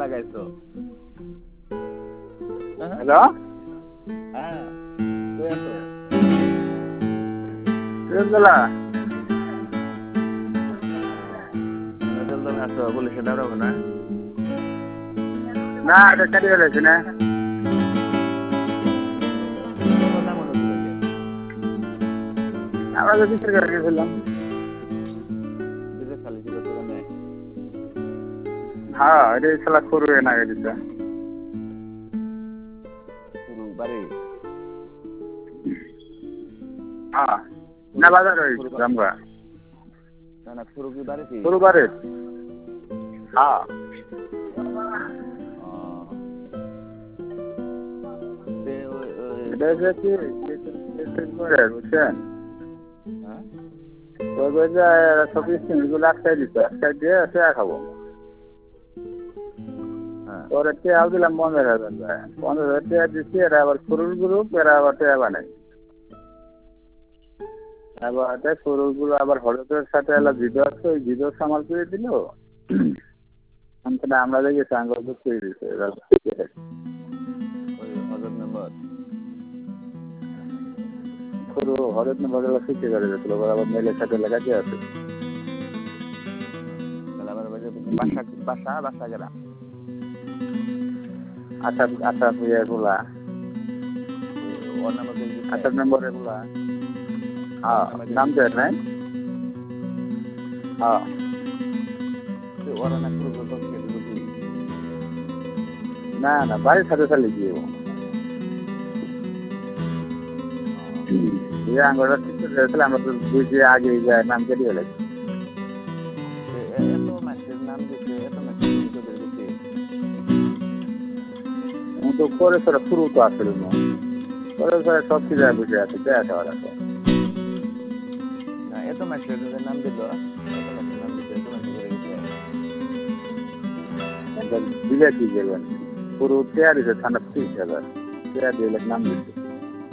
লাগাইছো? হ্যালো, হ্যাঁ, কই আছো? সিরাজদৌল্লা। নজরুল আছো, পুলিশে দাঁড়াবো না? না, এটা কাটি ফেলেছি না। কথা মনে ছিল যে আমরা তো বিচার করে গেছিলাম। বিদেশ খালি ছিল সেখানে। হ্যাঁ, এটা খেলা করবে না দিতে। শুরু বাড়ি হ্যাঁ, না বাজার হয়েছে আমরা। না না, শুরু কি বাড়িতে? শুরুবারে। হ্যাঁ, এটা হচ্ছে কি বুঝছেন? ওই যে সব স্কিমগুলো আটকাই দিচ্ছে, আটকাই দিয়ে শেয়া খাবো। ওরা টেয়া দিলাম 15,000 টাকা। 15,000 টাকা দিচ্ছি, এরা আবার ফুরুল গ্রুপ, এরা আবার টেয়া বানাই। এবার ফুরুল গ্রুপ আবার হলুদের সাথে এলা ভিডিও আছে, ওই ভিডিও সামাল করে দিল। আমরা দেখি সাংগল করে দিচ্ছে। হজর মেম্বার পুরো হলুদ মেম্বার শিখে করে দিয়েছিল, আবার মেলের সাথে লেখা দিয়ে আছে। বাসা বাসা বাসা গ্রাম আঠাশ এগুলা 8 নম্বর এগুলা। হ্যাঁ, নাম দেয় নাই। হ্যাঁ, না না, বাড়ির সাথে সাথে গিয়ে আঙ্গুরটা ঠিক করে দিয়েছিল। আমরা তো বুঝে আগে যায় নাম কেটে গেলেছি। এত মানুষের নাম দিচ্ছে, এত মানুষের দিচ্ছে। তো করে সরে শুরু তো আসছিল না, করে সরে সব কিছু বুঝে আছে, দেখা আছে। না, এত মানুষের নাম দিল, এত মানুষের নাম দিচ্ছে, এত মানুষ করে গেছে। দিলে কি করবেন? পুরো তেয়ার দিচ্ছে, ঠান্ডা 30,000 তেয়ার দিলে নাম দিচ্ছে।